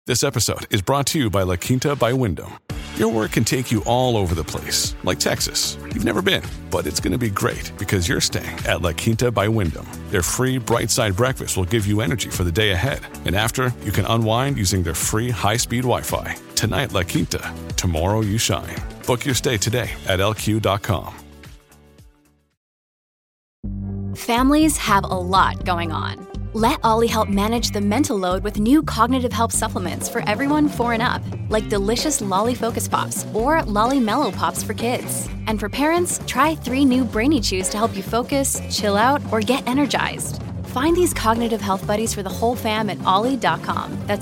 This episode is brought to you by La Quinta by Wyndham. Your work can take you all over the place, like Texas. You've never been, but it's going to be great because you're staying at La Quinta by Wyndham. Their free Bright Side breakfast will give you energy for the day ahead. And after, you can unwind using their free high-speed Wi-Fi. Tonight, La Quinta. Tomorrow, you shine. Book your stay today at lq.com. Families have a lot going on. Let Ollie help manage the mental load with new cognitive help supplements for everyone 4 and up, like delicious Lolly Focus Pops or Lolly Mellow Pops for kids. And for parents, try 3 new Brainy Chews to help you focus, chill out, or get energized. Find these cognitive health buddies for the whole fam at ollie.com. That's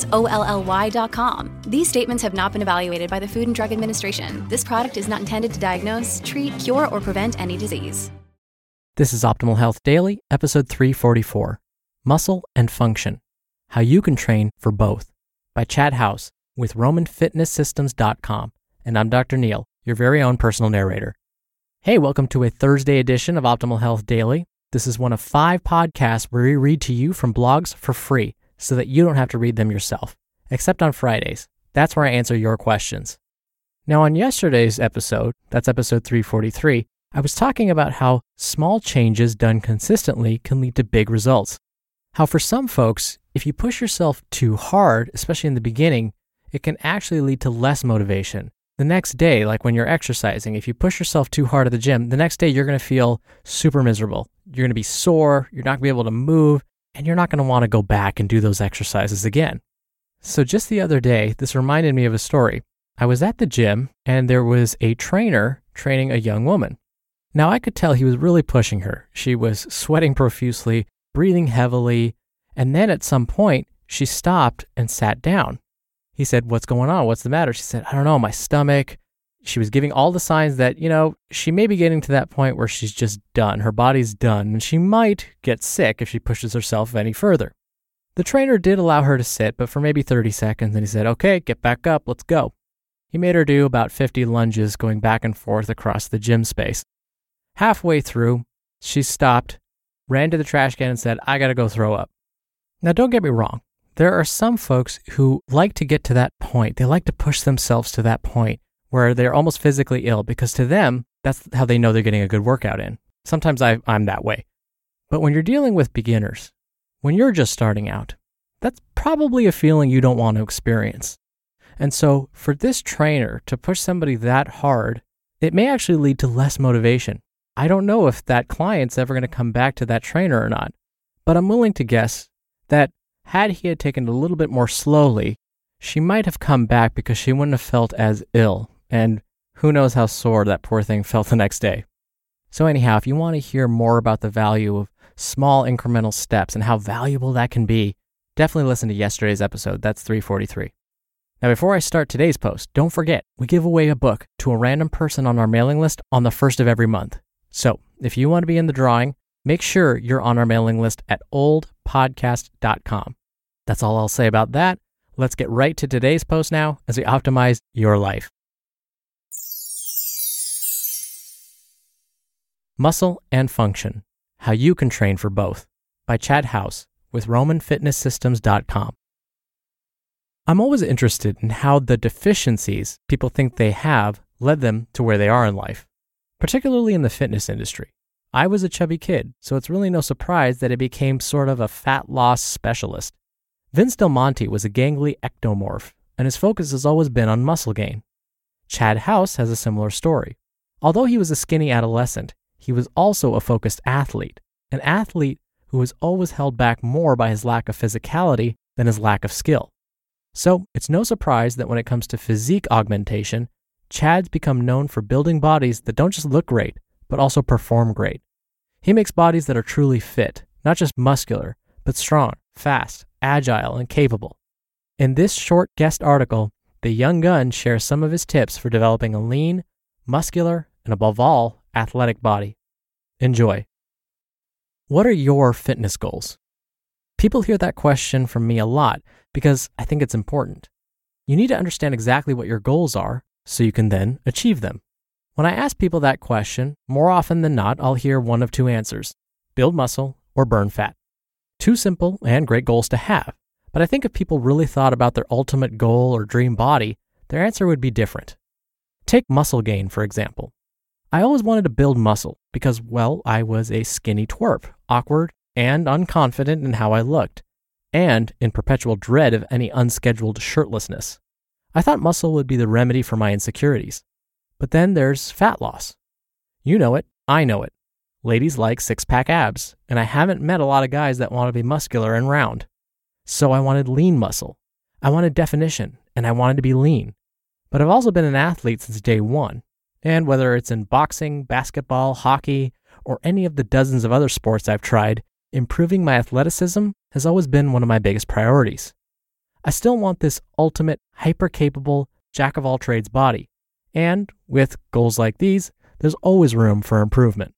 OLLY.com. These statements have not been evaluated by the Food and Drug Administration. This product is not intended to diagnose, treat, cure, or prevent any disease. This is Optimal Health Daily, episode 344. Muscle and Function, How You Can Train for Both, by Chad House with RomanFitnessSystems.com. And I'm Dr. Neil, your very own personal narrator. Hey, welcome to a Thursday edition of Optimal Health Daily. This is one of 5 podcasts where we read to you from blogs for free so that you don't have to read them yourself, except on Fridays. That's where I answer your questions. Now, on yesterday's episode, that's episode 343, I was talking about how small changes done consistently can lead to big results. How for some folks, if you push yourself too hard, especially in the beginning, it can actually lead to less motivation. The next day, like when you're exercising, if you push yourself too hard at the gym, the next day you're going to feel super miserable. You're going to be sore, you're not going to be able to move, and you're not going to want to go back and do those exercises again. So just the other day, this reminded me of a story. I was at the gym and there was a trainer training a young woman. Now I could tell he was really pushing her. She was sweating profusely, breathing heavily, and then at some point, she stopped and sat down. He said, "What's going on? What's the matter?" She said, "I don't know, my stomach." She was giving all the signs that, she may be getting to that point where she's just done. Her body's done, and she might get sick if she pushes herself any further. The trainer did allow her to sit, but for maybe 30 seconds, and he said, "Okay, get back up, let's go." He made her do about 50 lunges going back and forth across the gym space. Halfway through, she stopped, ran to the trash can and said, "I gotta go throw up." Now, don't get me wrong. There are some folks who like to get to that point. They like to push themselves to that point where they're almost physically ill because to them, that's how they know they're getting a good workout in. Sometimes I'm that way. But when you're dealing with beginners, when you're just starting out, that's probably a feeling you don't want to experience. And so for this trainer to push somebody that hard, it may actually lead to less motivation. I don't know if that client's ever going to come back to that trainer or not, but I'm willing to guess that had he had taken it a little bit more slowly, she might have come back because she wouldn't have felt as ill, and who knows how sore that poor thing felt the next day. So anyhow, if you want to hear more about the value of small incremental steps and how valuable that can be, definitely listen to yesterday's episode. That's 343. Now, before I start today's post, don't forget, we give away a book to a random person on our mailing list on the 1st of every month. So if you want to be in the drawing, make sure you're on our mailing list at oldpodcast.com. That's all I'll say about that. Let's get right to today's post now as we optimize your life. Muscle and Function, How You Can Train for Both, by Chad House with RomanFitnessSystems.com. I'm always interested in how the deficiencies people think they have led them to where they are in life, particularly in the fitness industry. I was a chubby kid, so it's really no surprise that I became sort of a fat loss specialist. Vince Del Monte was a gangly ectomorph, and his focus has always been on muscle gain. Chad House has a similar story. Although he was a skinny adolescent, he was also a focused athlete, an athlete who was always held back more by his lack of physicality than his lack of skill. So it's no surprise that when it comes to physique augmentation, Chad's become known for building bodies that don't just look great, but also perform great. He makes bodies that are truly fit, not just muscular, but strong, fast, agile, and capable. In this short guest article, the young gun shares some of his tips for developing a lean, muscular, and above all, athletic body. Enjoy. What are your fitness goals? People hear that question from me a lot because I think it's important. You need to understand exactly what your goals are so you can then achieve them. When I ask people that question, more often than not, I'll hear one of 2 answers: build muscle or burn fat. 2 simple and great goals to have, But I think if people really thought about their ultimate goal or dream body, their answer would be different. Take muscle gain, for example. I always wanted to build muscle because, well, I was a skinny twerp, awkward and unconfident in how I looked, and in perpetual dread of any unscheduled shirtlessness. I thought muscle would be the remedy for my insecurities. But then there's fat loss. You know it, I know it. Ladies like six-pack abs, and I haven't met a lot of guys that want to be muscular and round. So I wanted lean muscle. I wanted definition, and I wanted to be lean. But I've also been an athlete since day one. And whether it's in boxing, basketball, hockey, or any of the dozens of other sports I've tried, improving my athleticism has always been one of my biggest priorities. I still want this ultimate, hyper-capable, jack-of-all-trades body. And with goals like these, there's always room for improvement.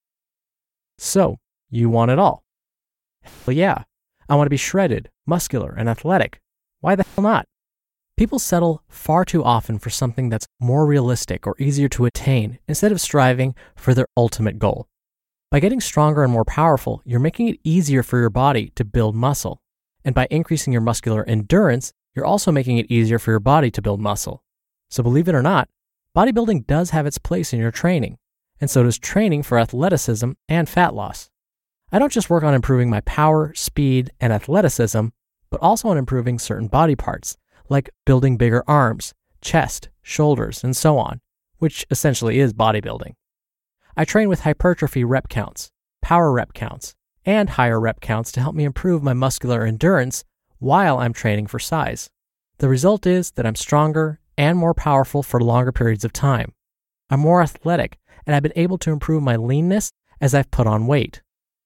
So, you want it all? Well, yeah. I want to be shredded, muscular, and athletic. Why the hell not? People settle far too often for something that's more realistic or easier to attain instead of striving for their ultimate goal. By getting stronger and more powerful, you're making it easier for your body to build muscle. And by increasing your muscular endurance, you're also making it easier for your body to build muscle. So believe it or not, bodybuilding does have its place in your training, and so does training for athleticism and fat loss. I don't just work on improving my power, speed, and athleticism, but also on improving certain body parts, like building bigger arms, chest, shoulders, and so on, which essentially is bodybuilding. I train with hypertrophy rep counts, power rep counts, and higher rep counts to help me improve my muscular endurance while I'm training for size. The result is that I'm stronger and more powerful for longer periods of time. I'm more athletic, and I've been able to improve my leanness as I've put on weight.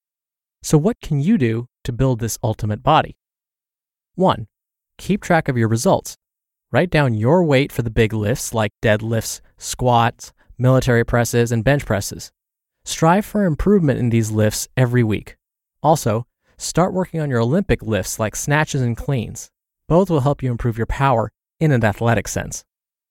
So what can you do to build this ultimate body? 1. Keep track of your results. Write down your weight for the big lifts like deadlifts, squats, military presses, and bench presses. Strive for improvement in these lifts every week. Also, start working on your Olympic lifts like snatches and cleans. Both will help you improve your power in an athletic sense.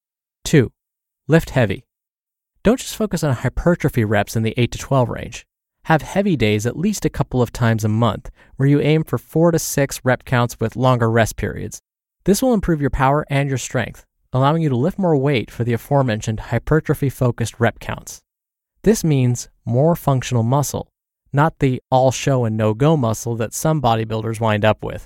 2. Lift heavy. Don't just focus on hypertrophy reps in the 8 to 12 range. Have heavy days at least a couple of times a month where you aim for 4 to 6 rep counts with longer rest periods. This will improve your power and your strength, allowing you to lift more weight for the aforementioned hypertrophy-focused rep counts. This means more functional muscle, not the all-show and no-go muscle that some bodybuilders wind up with.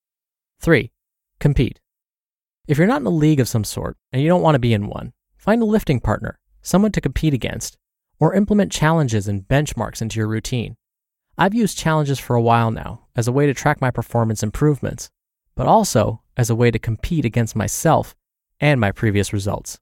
3. Compete. If you're not in a league of some sort and you don't want to be in one, find a lifting partner, someone to compete against, or implement challenges and benchmarks into your routine. I've used challenges for a while now as a way to track my performance improvements, but also as a way to compete against myself and my previous results.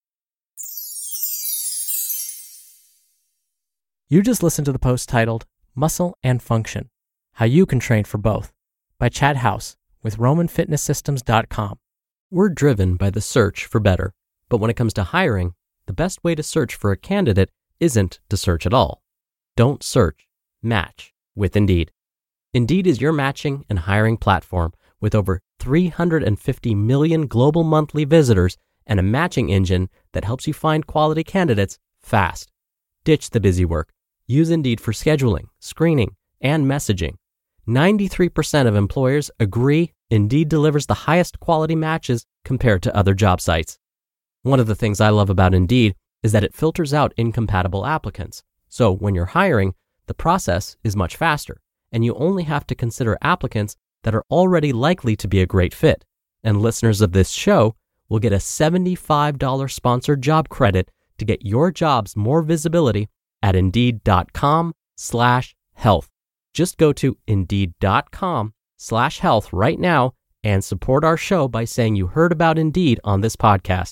You just listened to the post titled Muscle and Function, How You Can Train for Both by Chad House with RomanFitnessSystems.com. We're driven by the search for better, but when it comes to hiring, the best way to search for a candidate isn't to search at all. Don't search, match with Indeed. Indeed is your matching and hiring platform with over 350 million global monthly visitors and a matching engine that helps you find quality candidates fast. Ditch the busy work. Use Indeed for scheduling, screening, and messaging. 93% of employers agree Indeed delivers the highest quality matches compared to other job sites. One of the things I love about Indeed is that it filters out incompatible applicants. So when you're hiring, the process is much faster, and you only have to consider applicants that are already likely to be a great fit. And listeners of this show will get a $75 sponsored job credit to get your jobs more visibility at Indeed.com/health. Just go to Indeed.com/health right now and support our show by saying you heard about Indeed on this podcast.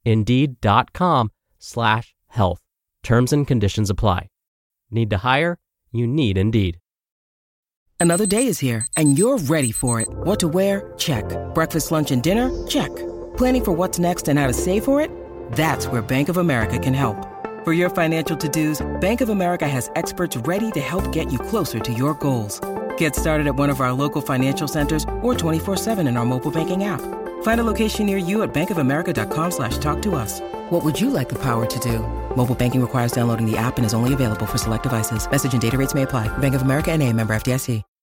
Indeed.com/health. Terms and conditions apply. Need to hire? You need Indeed. Another day is here, and you're ready for it. What to wear? Check. Breakfast, lunch, and dinner? Check. Planning for what's next and how to save for it? That's where Bank of America can help. For your financial to-dos, Bank of America has experts ready to help get you closer to your goals. Get started at one of our local financial centers or 24/7 in our mobile banking app. Find a location near you at bankofamerica.com/talktous. What would you like the power to do? Mobile banking requires downloading the app and is only available for select devices. Message and data rates may apply. Bank of America NA, member FDIC.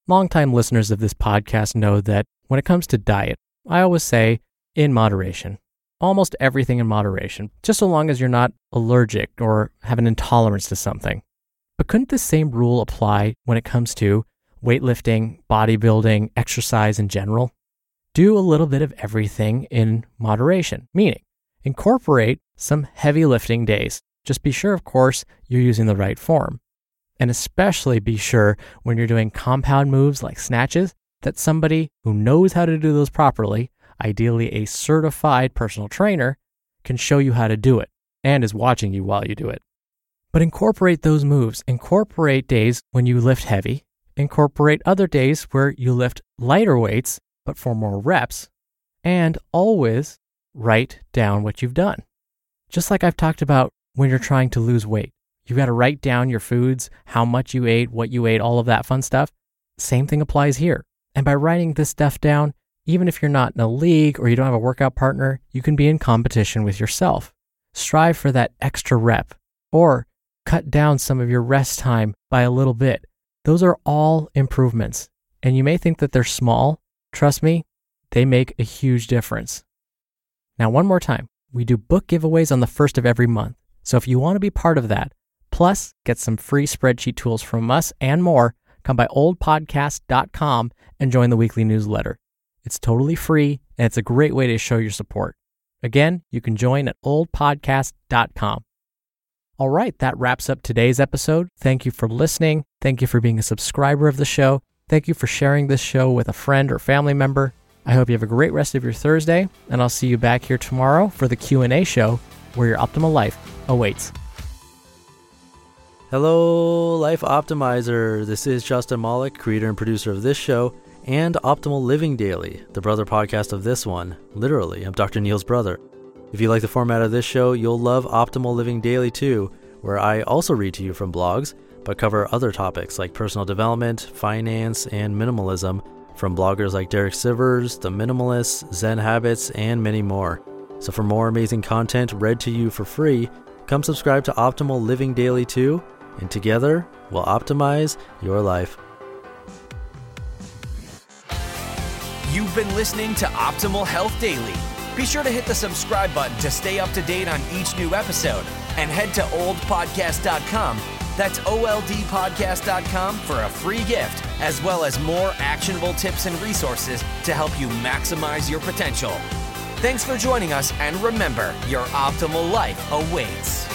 Longtime listeners of this podcast know that when it comes to diet, I always say in moderation. Almost everything in moderation, just so long as you're not allergic or have an intolerance to something. But couldn't the same rule apply when it comes to weightlifting, bodybuilding, exercise in general? Do a little bit of everything in moderation, meaning incorporate some heavy lifting days. Just be sure, of course, you're using the right form. And especially be sure when you're doing compound moves like snatches that somebody who knows how to do those properly, ideally a certified personal trainer, can show you how to do it and is watching you while you do it. But incorporate those moves. Incorporate days when you lift heavy. Incorporate other days where you lift lighter weights, but for more reps. And always write down what you've done. Just like I've talked about when you're trying to lose weight. You've got to write down your foods, how much you ate, what you ate, all of that fun stuff. Same thing applies here. And by writing this stuff down, even if you're not in a league or you don't have a workout partner, you can be in competition with yourself. Strive for that extra rep or cut down some of your rest time by a little bit. Those are all improvements. And you may think that they're small. Trust me, they make a huge difference. Now, one more time, we do book giveaways on the first of every month. So if you want to be part of that, plus get some free spreadsheet tools from us and more, come by oldpodcast.com and join the weekly newsletter. It's totally free, and it's a great way to show your support. Again, you can join at oldpodcast.com. All right, that wraps up today's episode. Thank you for listening. Thank you for being a subscriber of the show. Thank you for sharing this show with a friend or family member. I hope you have a great rest of your Thursday, and I'll see you back here tomorrow for the Q&A show where your optimal life awaits. Hello, Life Optimizer. This is Justin Malik, creator and producer of this show and Optimal Living Daily, the brother podcast of this one. Literally, I'm Dr. Neil's brother. If you like the format of this show, you'll love Optimal Living Daily too, where I also read to you from blogs, but cover other topics like personal development, finance, and minimalism from bloggers like Derek Sivers, The Minimalists, Zen Habits, and many more. So for more amazing content read to you for free, come subscribe to Optimal Living Daily too, and together we'll optimize your life. You've been listening to Optimal Health Daily. Be sure to hit the subscribe button to stay up to date on each new episode, and head to oldpodcast.com. That's oldpodcast.com for a free gift, as well as more actionable tips and resources to help you maximize your potential. Thanks for joining us, and remember, your optimal life awaits.